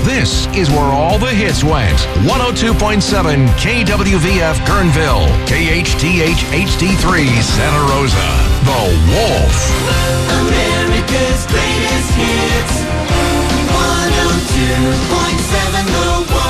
This is where all the hits went. 102.7 KWVF Kernville, KHTH HD3 Santa Rosa. The Wolf. America's greatest hits. 102.7 The Wolf.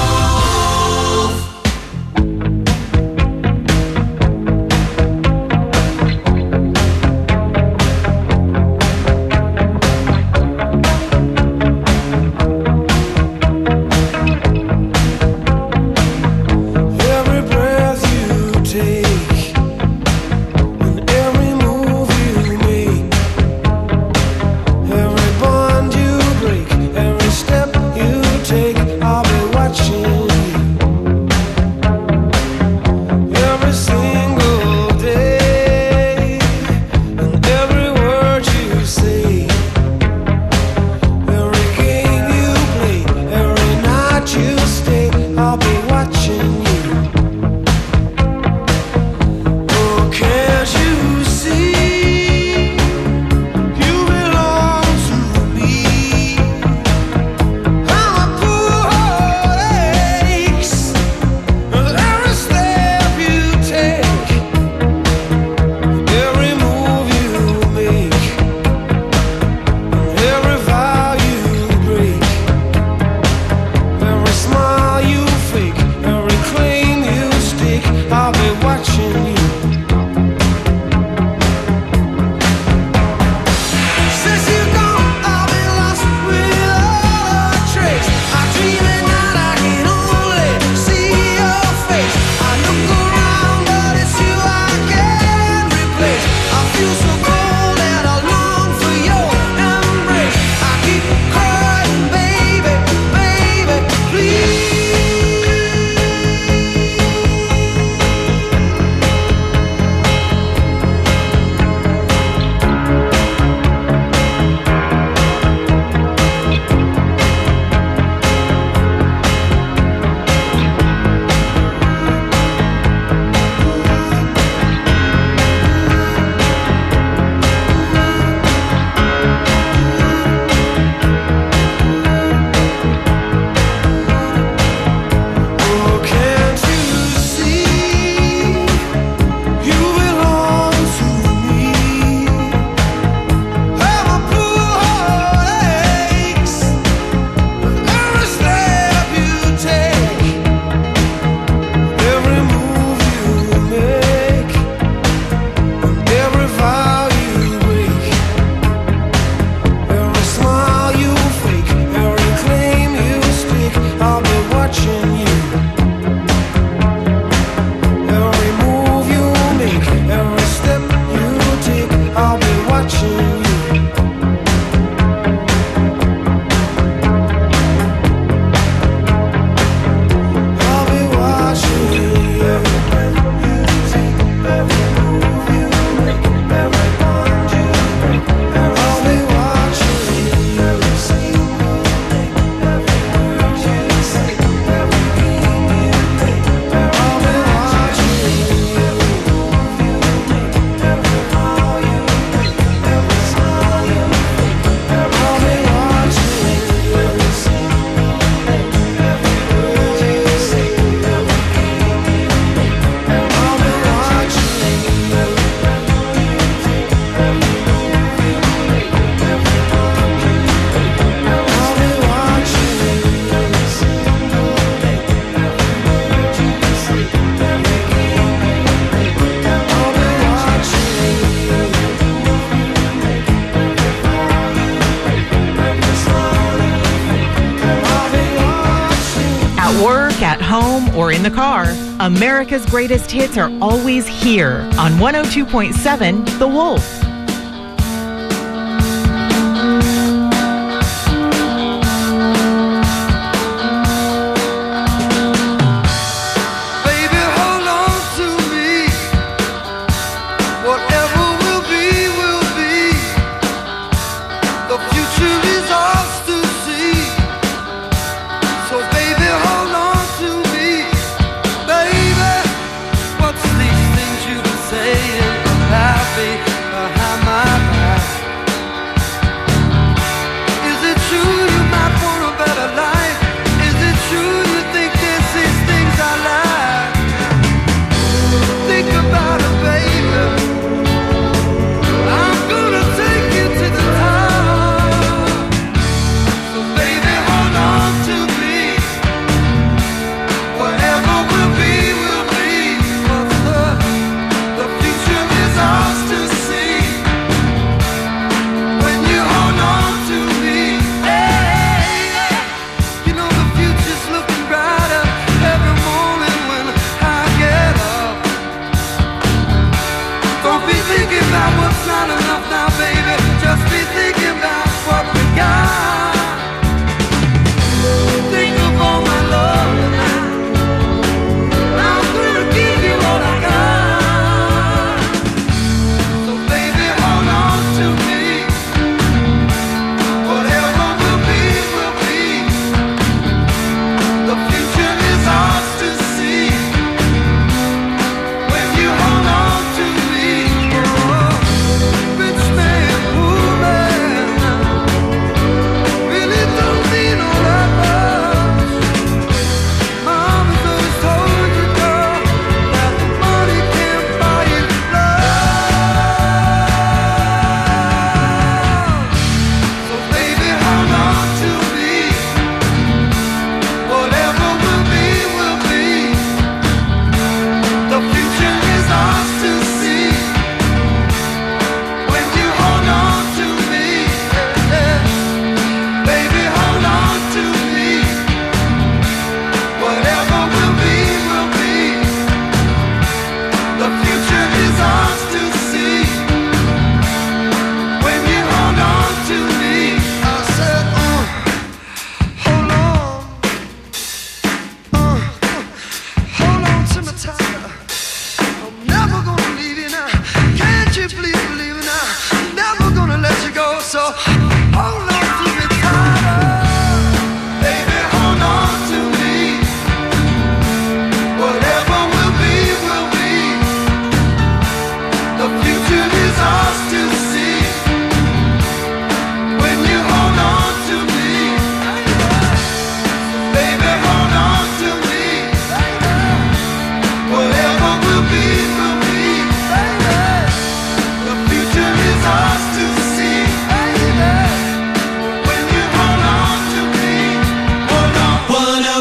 At home or in the car, America's greatest hits are always here on 102.7 The Wolf. What's these things you've been saying? Happy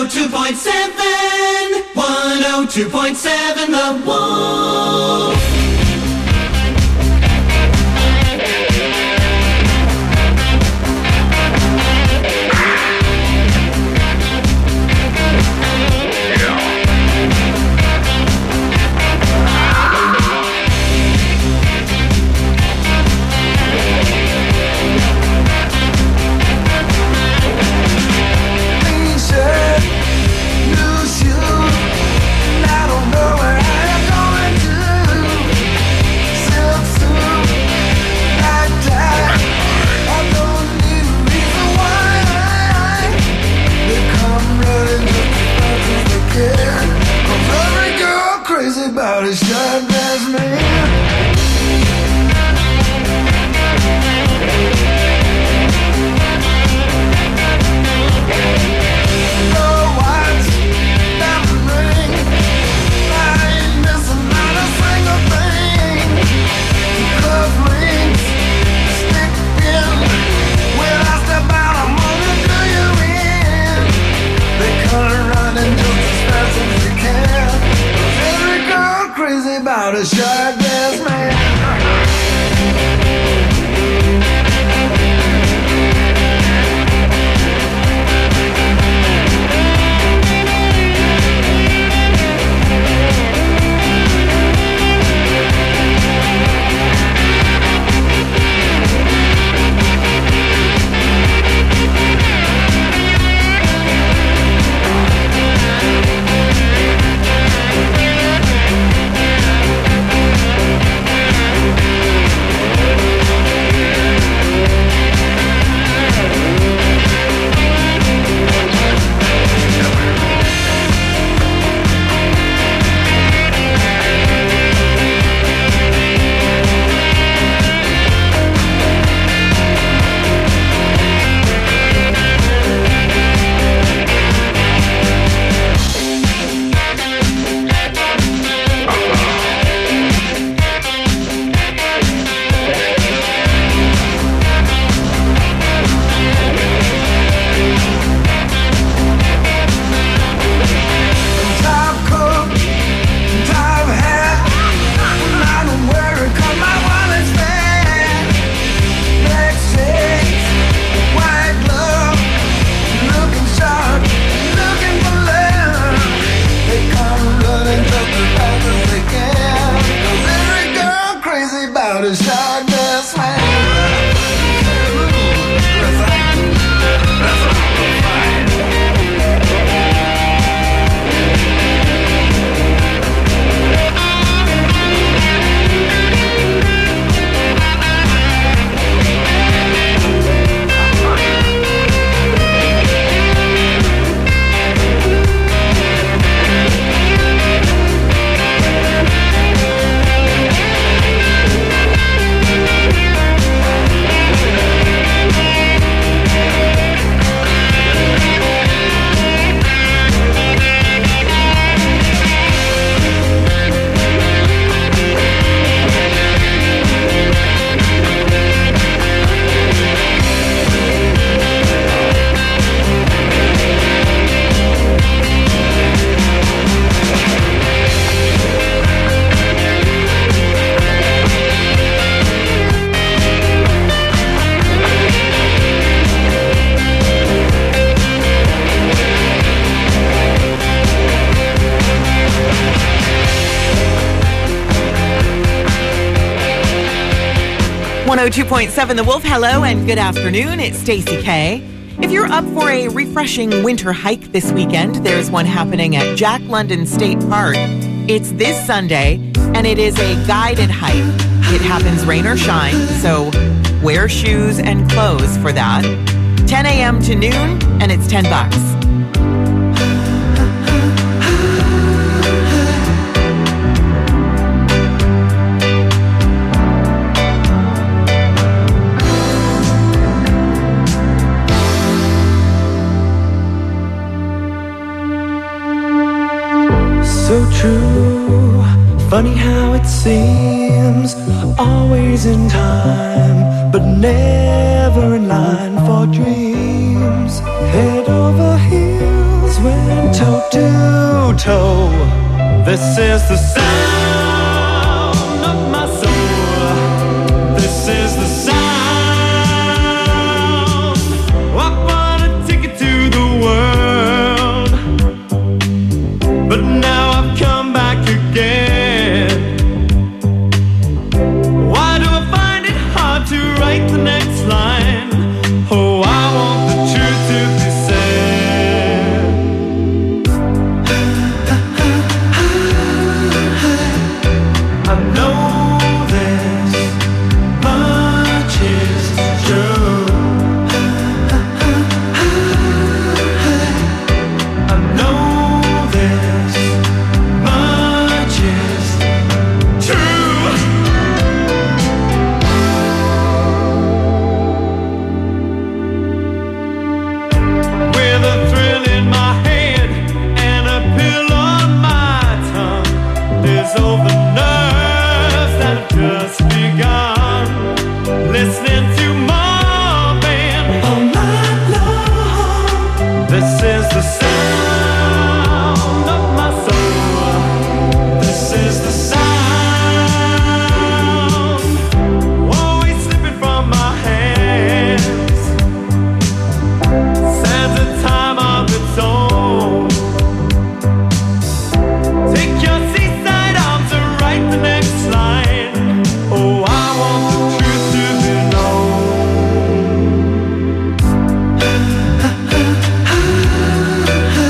102.7, 102.7 The Wolf. About a shirtless man. Oh, watch diamond ring. I ain't missing not a single thing. Cuff rings, stick pin. When I step out, I'm gonna do you in. They come running just as fast as they can. Every girl crazy about a shirtless man. .7 The Wolf, hello and good afternoon. It's Stacey K. If you're up for a refreshing winter hike this weekend, there's one happening at Jack London State Park. It's this Sunday, and it is a guided hike. It happens rain or shine, so wear shoes and clothes for that. 10 a.m. to noon, and it's $10. So true, funny how it seems, always in time, but never in line for dreams. Head over heels when toe. This is the sound of my soul. This is the sound. I bought a ticket to the world, but now I've come back again. Why do I find it hard to write the next line? Oh, I want the truth to be said. I know this much is true. I know this much is true. With a thrill in my head and a pill on my tongue, there's all the nerves that have just begun. Listening to Marvin all night long. This is the sound of my soul. This is the sound, always slipping from my hands. Stands a time of its own. Take your seaside arms and write the next line. Oh, I want the truth to be known.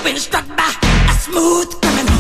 been struck by a smooth criminal.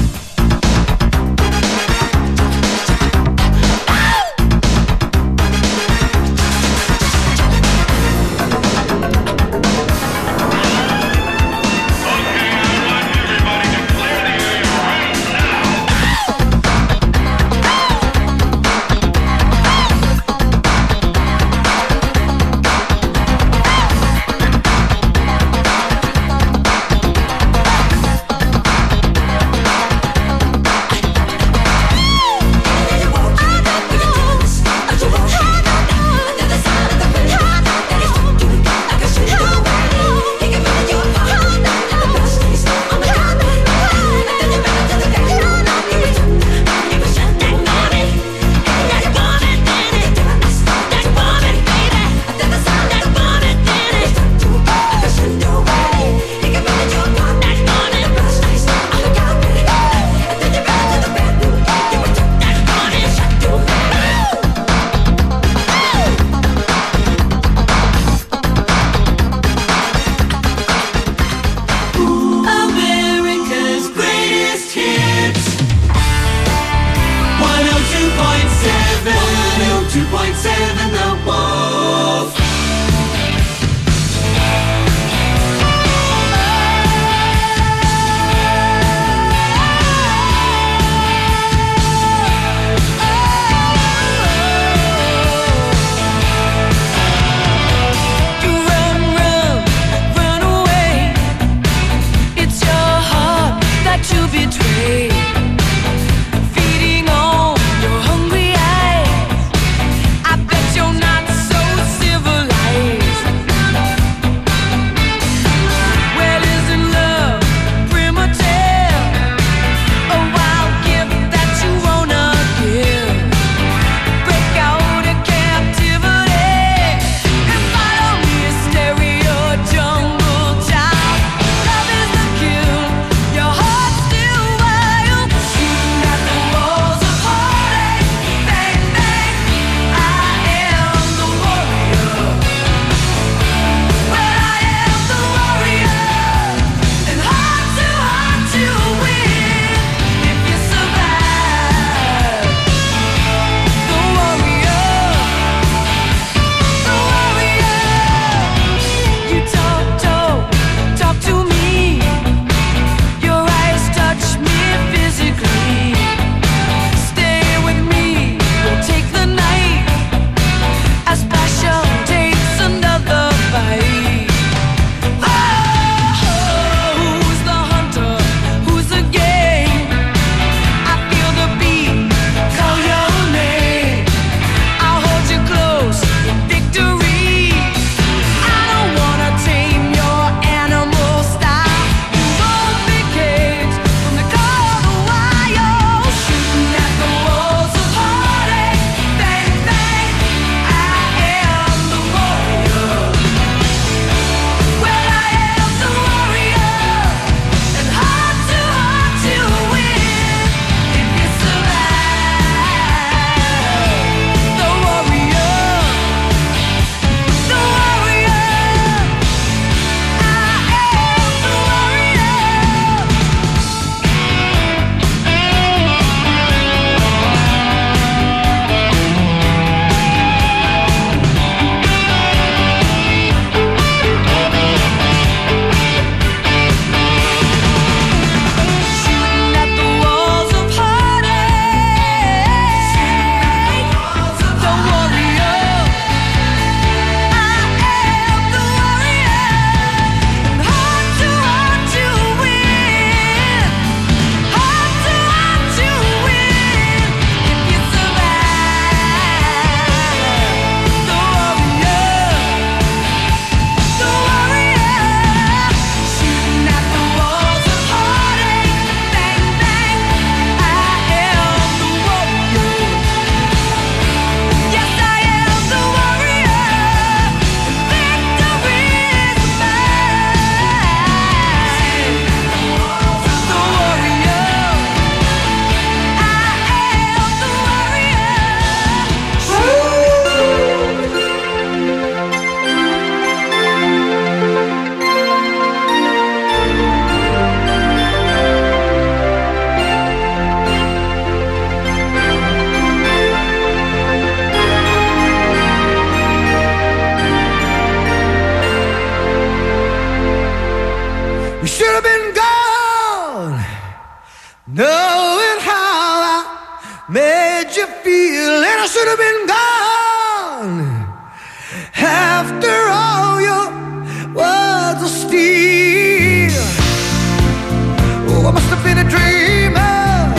knowing how I made you feel, and I should have been gone. After all your words of steel, oh, I must have been a dreamer,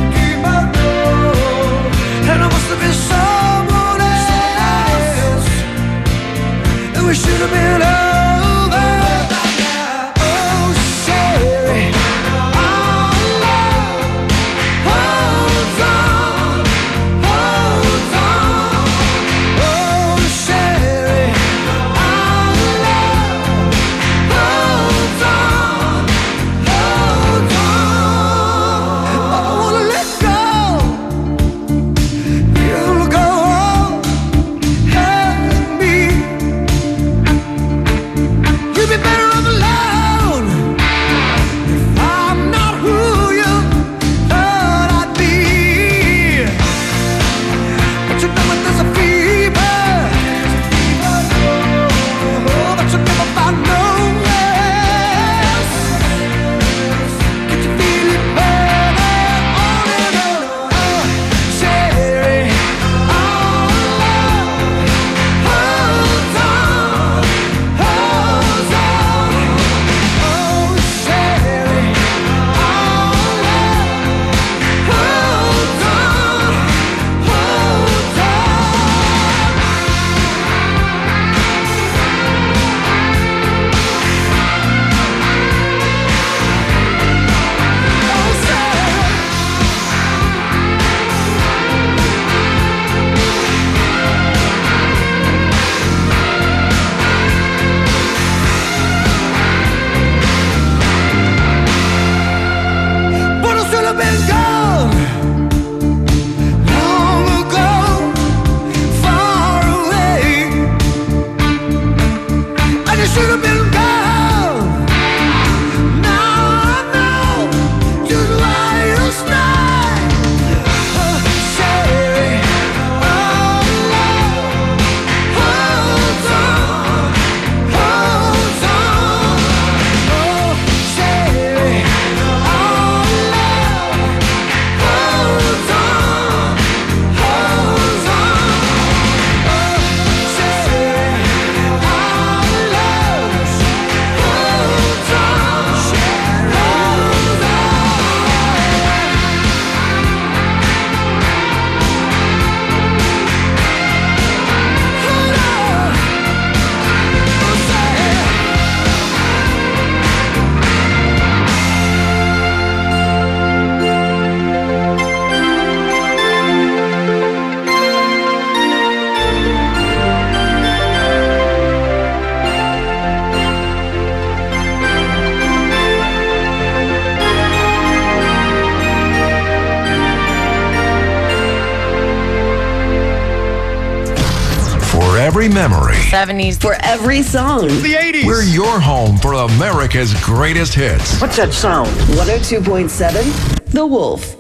and I must have been someone else, and we should have been over. Oh, Sherry, our love holds on, holds on. Oh, Sherry, our love holds on, holds on. I wanna let go. You'll go on and me. You'd be better off alone if I'm not who you thought I'd be. But you know when there's a fever, oh, but you never find no rest. Get you feeling better on and on. Oh, Sherry, our love holds on, holds on. Oh, Sherry, our love holds on, holds on. Oh, Sherry. But I should have been gone long ago, far away. And you should have been gone. Now I know just why you stay. Oh, Sherry, our love holds on, holds on. Oh, Sherry, our love holds on, holds on. Oh, Sherry, our love holds on, holds on. Hold on. Oh, Sherry. For every memory, 70s. For every song. The 80s. we're your home for America's greatest hits. What's that sound? 102.7 The Wolf.